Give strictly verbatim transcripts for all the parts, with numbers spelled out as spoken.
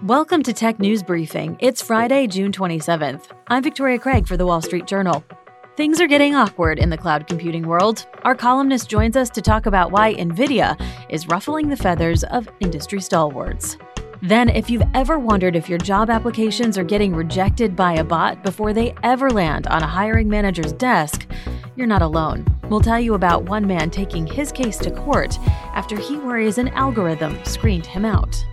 Welcome to Tech News Briefing. It's Friday, June twenty-seventh. I'm Victoria Craig for The Wall Street Journal. Things are getting awkward in the cloud computing world. Our columnist joins us to talk about why NVIDIA is ruffling the feathers of industry stalwarts. Then, if you've ever wondered if your job applications are getting rejected by a bot before they ever land on a hiring manager's desk, you're not alone. We'll tell you about one man taking his case to court after he worries an algorithm screened him out.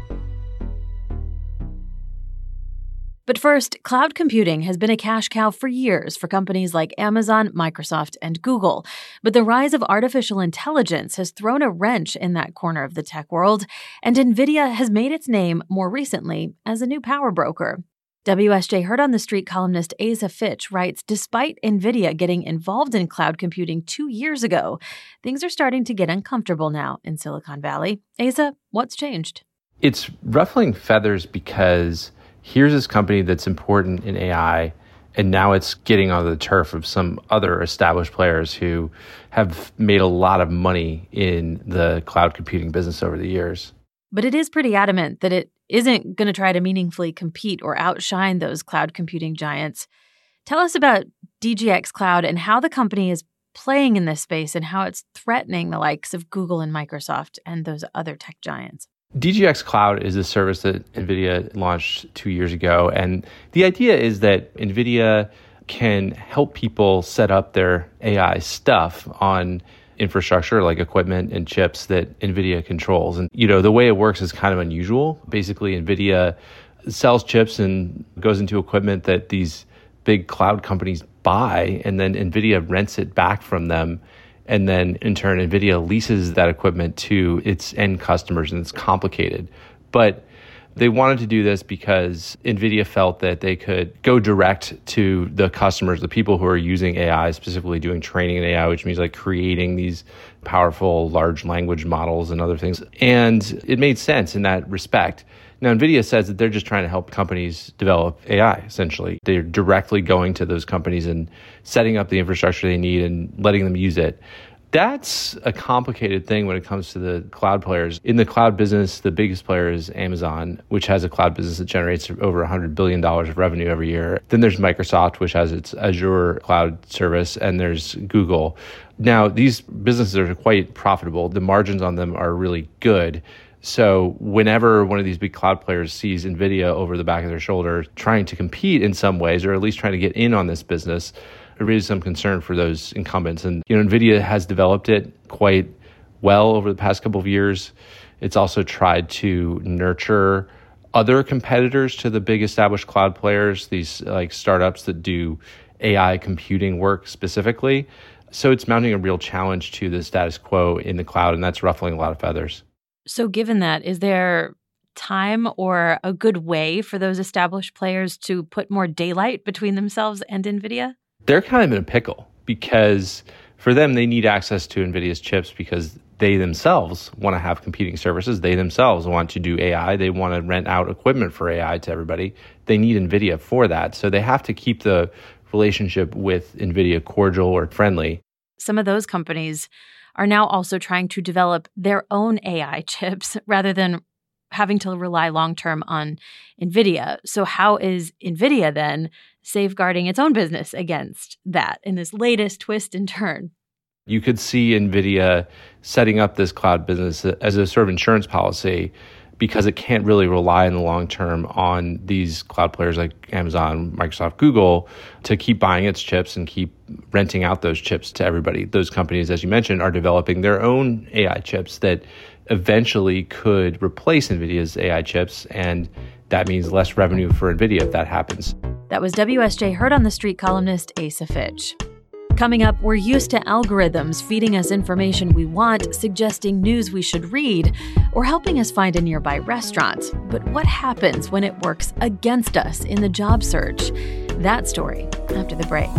But first, cloud computing has been a cash cow for years for companies like Amazon, Microsoft, and Google. But the rise of artificial intelligence has thrown a wrench in that corner of the tech world, and NVIDIA has made its name more recently as a new power broker. W S J Heard on the Street columnist Asa Fitch writes, despite NVIDIA getting involved in cloud computing two years ago, things are starting to get uncomfortable now in Silicon Valley. Asa, what's changed? It's ruffling feathers because here's this company that's important in A I, and now it's getting on the turf of some other established players who have made a lot of money in the cloud computing business over the years. But it is pretty adamant that it isn't going to try to meaningfully compete or outshine those cloud computing giants. Tell us about D G X Cloud and how the company is playing in this space and how it's threatening the likes of Google and Microsoft and those other tech giants. D G X Cloud is a service that NVIDIA launched two years ago. And the idea is that NVIDIA can help people set up their A I stuff on infrastructure like equipment and chips that NVIDIA controls. And, you know, the way it works is kind of unusual. Basically, NVIDIA sells chips and goes into equipment that these big cloud companies buy, and then NVIDIA rents it back from them. And then, in turn, NVIDIA leases that equipment to its end customers, and it's complicated. But they wanted to do this because NVIDIA felt that they could go direct to the customers, the people who are using A I, specifically doing training in A I, which means like creating these powerful large language models and other things. And it made sense in that respect. Now, NVIDIA says that they're just trying to help companies develop A I, essentially. They're directly going to those companies and setting up the infrastructure they need and letting them use it. That's a complicated thing when it comes to the cloud players. In the cloud business, the biggest player is Amazon, which has a cloud business that generates over one hundred billion dollars of revenue every year. Then there's Microsoft, which has its Azure cloud service, and there's Google. Now, these businesses are quite profitable. The margins on them are really good. So whenever one of these big cloud players sees NVIDIA over the back of their shoulder trying to compete in some ways, or at least trying to get in on this business, it raises some concern for those incumbents. And, you know, NVIDIA has developed it quite well over the past couple of years. It's also tried to nurture other competitors to the big established cloud players, these like startups that do A I computing work specifically. So it's mounting a real challenge to the status quo in the cloud, and that's ruffling a lot of feathers. So given that, is there time or a good way for those established players to put more daylight between themselves and NVIDIA? They're kind of in a pickle because for them, they need access to NVIDIA's chips because they themselves want to have competing services. They themselves want to do A I. They want to rent out equipment for A I to everybody. They need NVIDIA for that. So they have to keep the relationship with NVIDIA cordial or friendly. Some of those companies are now also trying to develop their own A I chips rather than having to rely long-term on NVIDIA. So how is NVIDIA then safeguarding its own business against that in this latest twist and turn? You could see NVIDIA setting up this cloud business as a sort of insurance policy because it can't really rely in the long term on these cloud players like Amazon, Microsoft, Google to keep buying its chips and keep renting out those chips to everybody. Those companies, as you mentioned, are developing their own A I chips that eventually could replace NVIDIA's A I chips, and that means less revenue for NVIDIA if that happens. That was W S J Heard on the Street columnist Asa Fitch. Coming up, we're used to algorithms feeding us information we want, suggesting news we should read, or helping us find a nearby restaurant. But what happens when it works against us in the job search? That story after the break.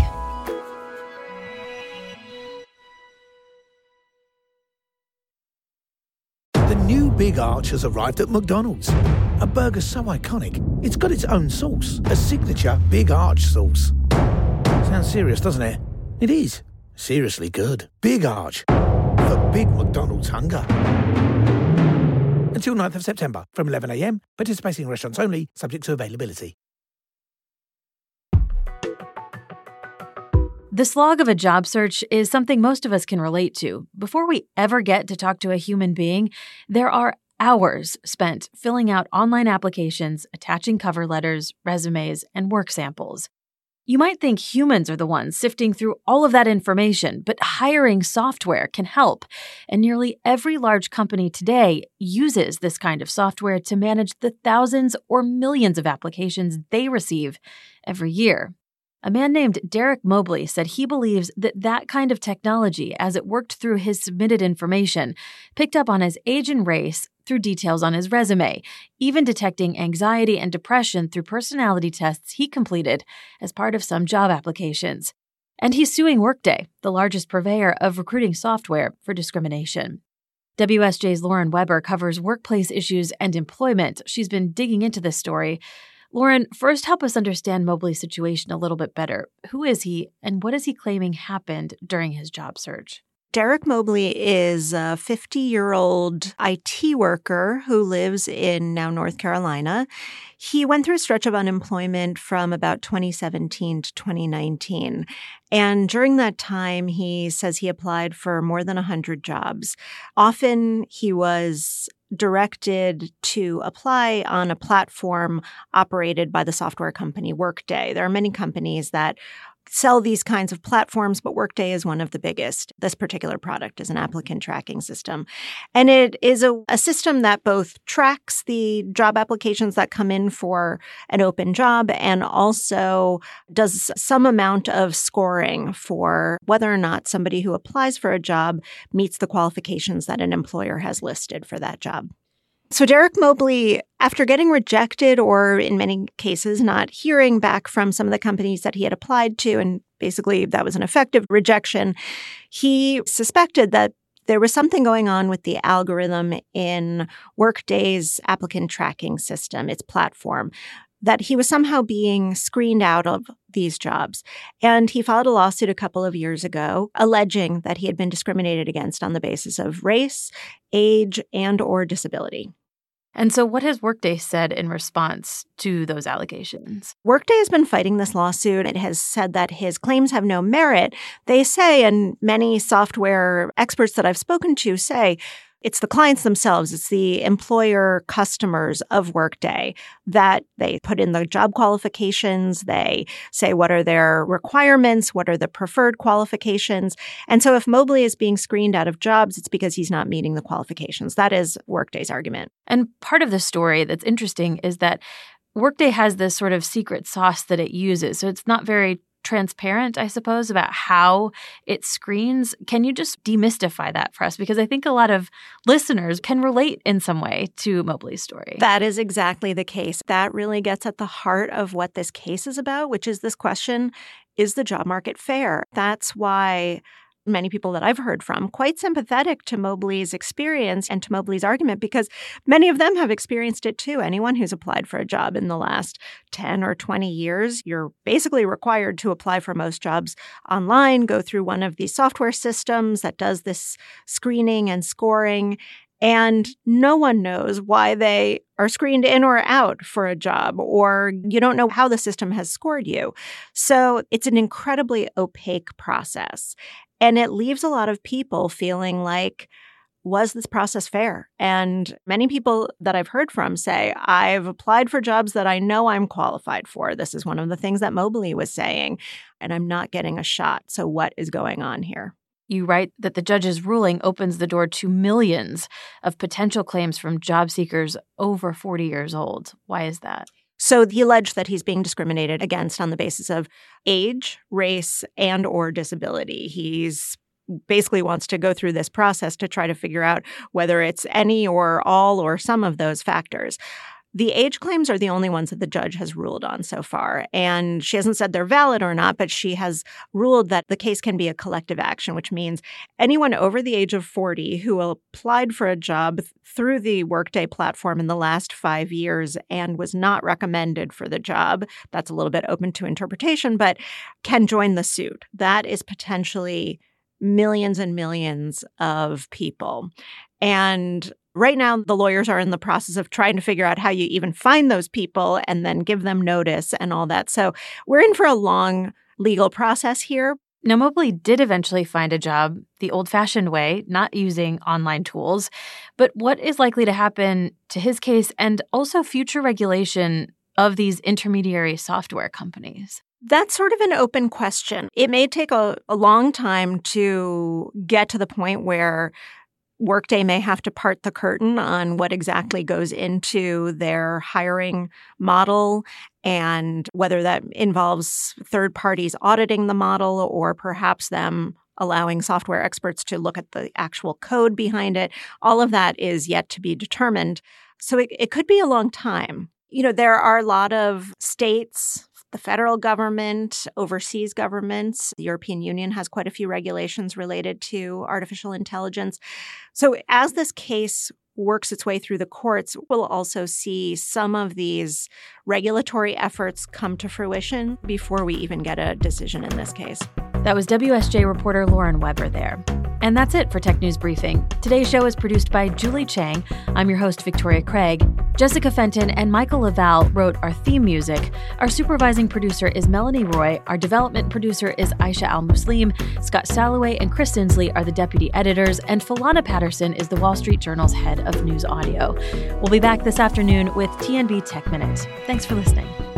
The new Big Arch has arrived at McDonald's. A burger so iconic, it's got its own sauce, a signature Big Arch sauce. Sounds serious, doesn't it? It is. Seriously good. Big Arch. For big McDonald's hunger. And until ninth of September from eleven a m. Participating restaurants only, subject to availability. The slog of a job search is something most of us can relate to. Before we ever get to talk to a human being, there are hours spent filling out online applications, attaching cover letters, resumes, and work samples. You might think humans are the ones sifting through all of that information, but hiring software can help. And nearly every large company today uses this kind of software to manage the thousands or millions of applications they receive every year. A man named Derek Mobley said he believes that that kind of technology, as it worked through his submitted information, picked up on his age and race through details on his resume, even detecting anxiety and depression through personality tests he completed as part of some job applications. And he's suing Workday, the largest purveyor of recruiting software, for discrimination. W S J's Lauren Weber covers workplace issues and employment. She's been digging into this story. Lauren, first help us understand Mobley's situation a little bit better. Who is he, and what is he claiming happened during his job search? Derek Mobley is a fifty-year-old I T worker who lives in now North Carolina. He went through a stretch of unemployment from about twenty seventeen to twenty nineteen. And during that time, he says he applied for more than one hundred jobs. Often he was directed to apply on a platform operated by the software company Workday. There are many companies that sell these kinds of platforms, but Workday is one of the biggest. This particular product is an applicant tracking system. And it is a, a system that both tracks the job applications that come in for an open job and also does some amount of scoring for whether or not somebody who applies for a job meets the qualifications that an employer has listed for that job. So Derek Mobley, after getting rejected or in many cases not hearing back from some of the companies that he had applied to, and basically that was an effective rejection, he suspected that there was something going on with the algorithm in Workday's applicant tracking system, its platform, that he was somehow being screened out of these jobs. And he filed a lawsuit a couple of years ago alleging that he had been discriminated against on the basis of race, age, and or disability. And so what has Workday said in response to those allegations? Workday has been fighting this lawsuit. It has said that his claims have no merit. They say, and many software experts that I've spoken to say, it's the clients themselves, it's the employer customers of Workday that they put in the job qualifications. They say what are their requirements, what are the preferred qualifications. And so if Mobley is being screened out of jobs, it's because he's not meeting the qualifications. That is Workday's argument. And part of the story that's interesting is that Workday has this sort of secret sauce that it uses. So it's not very transparent, I suppose, about how it screens. Can you just demystify that for us? Because I think a lot of listeners can relate in some way to Mobley's story. That is exactly the case. That really gets at the heart of what this case is about, which is this question, is the job market fair? That's why many people that I've heard from quite sympathetic to Mobley's experience and to Mobley's argument, because many of them have experienced it too. Anyone who's applied for a job in the last ten or twenty years, you're basically required to apply for most jobs online, go through one of these software systems that does this screening and scoring. And no one knows why they are screened in or out for a job, or you don't know how the system has scored you. So it's an incredibly opaque process. And it leaves a lot of people feeling like, was this process fair? And many people that I've heard from say, I've applied for jobs that I know I'm qualified for. This is one of the things that Mobley was saying, and I'm not getting a shot. So what is going on here? You write that the judge's ruling opens the door to millions of potential claims from job seekers over forty years old. Why is that? So he alleged that he's being discriminated against on the basis of age, race, and or disability. He's basically wants to go through this process to try to figure out whether it's any or all or some of those factors. The age claims are the only ones that the judge has ruled on so far. And she hasn't said they're valid or not, but she has ruled that the case can be a collective action, which means anyone over the age of forty who applied for a job through the Workday platform in the last five years and was not recommended for the job, that's a little bit open to interpretation, but can join the suit. That is potentially millions and millions of people. And Right now, the lawyers are in the process of trying to figure out how you even find those people and then give them notice and all that. So we're in for a long legal process here. Now, Mobley did eventually find a job the old-fashioned way, not using online tools. But what is likely to happen to his case and also future regulation of these intermediary software companies? That's sort of an open question. It may take a, a long time to get to the point where Workday may have to part the curtain on what exactly goes into their hiring model and whether that involves third parties auditing the model or perhaps them allowing software experts to look at the actual code behind it. All of that is yet to be determined. So it, it could be a long time. You know, there are a lot of states, the federal government, overseas governments. The European Union has quite a few regulations related to artificial intelligence. So as this case works its way through the courts, we'll also see some of these regulatory efforts come to fruition before we even get a decision in this case. That was W S J reporter Lauren Weber there. And that's it for Tech News Briefing. Today's show is produced by Julie Chang. I'm your host, Victoria Craig. Jessica Fenton and Michael Laval wrote our theme music. Our supervising producer is Melanie Roy. Our development producer is Aisha Al-Muslim. Scott Salloway and Chris Inslee are the deputy editors. And Philana Patterson is the Wall Street Journal's head of news audio. We'll be back this afternoon with T N B Tech Minute. Thanks for listening.